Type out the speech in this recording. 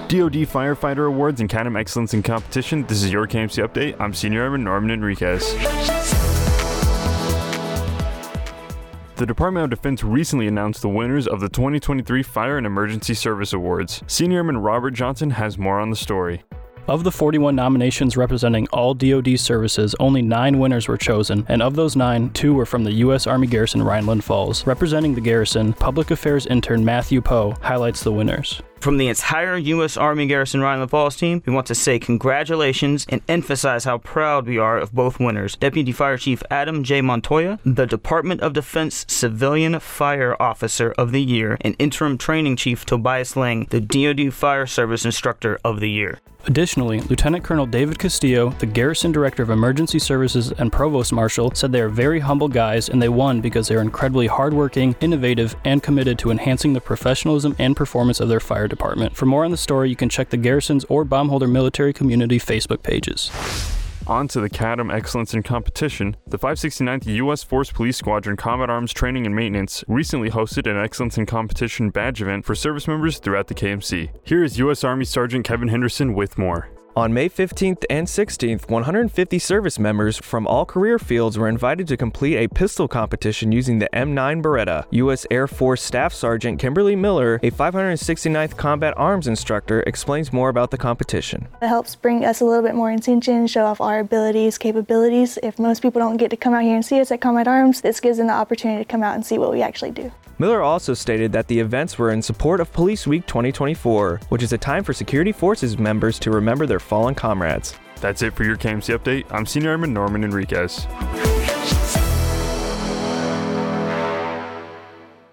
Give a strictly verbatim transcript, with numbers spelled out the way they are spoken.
D O D Firefighter Awards and Cadam Excellence in Competition. This is your K M C Update. I'm Senior Airman Norman Enriquez. The Department of Defense recently announced the winners of the twenty twenty-three Fire and Emergency Service Awards. Senior Airman Robert Johnson has more on the story. Of the forty-one nominations representing all D O D services, only nine winners were chosen, and of those nine, two were from the U S Army Garrison Rhineland Falls. Representing the garrison, Public Affairs intern Matthew Poe highlights the winners. From the entire U S Army Garrison Rhineland Falls team, we want to say congratulations and emphasize how proud we are of both winners. Deputy Fire Chief Adam J. Montoya, the Department of Defense Civilian Fire Officer of the Year, and Interim Training Chief Tobias Lang, the D O D Fire Service Instructor of the Year. Additionally, Lieutenant Colonel David Castillo, the Garrison Director of Emergency Services and Provost Marshal, said they are very humble guys and they won because they are incredibly hardworking, innovative, and committed to enhancing the professionalism and performance of their fire department. For more on the story, you can check the Garrison's or Baumholder Military Community Facebook pages. On to the Cadam Excellence in Competition. The five sixty-ninth U S Force Police Squadron Combat Arms Training and Maintenance recently hosted an Excellence in Competition badge event for service members throughout the K M C. Here is U S Army Sergeant Kevin Henderson with more. On May fifteenth and sixteenth, one hundred fifty service members from all career fields were invited to complete a pistol competition using the M nine Beretta. U S Air Force Staff Sergeant Kimberly Miller, a five hundred sixty-ninth Combat Arms instructor, explains more about the competition. It helps bring us a little bit more attention, show off our abilities, capabilities. If most people don't get to come out here and see us at Combat Arms, this gives them the opportunity to come out and see what we actually do. Miller also stated that the events were in support of Police Week twenty twenty-four, which is a time for Security Forces members to remember their fallen comrades. That's it for your K M C Update. I'm Senior Airman Norman Enriquez.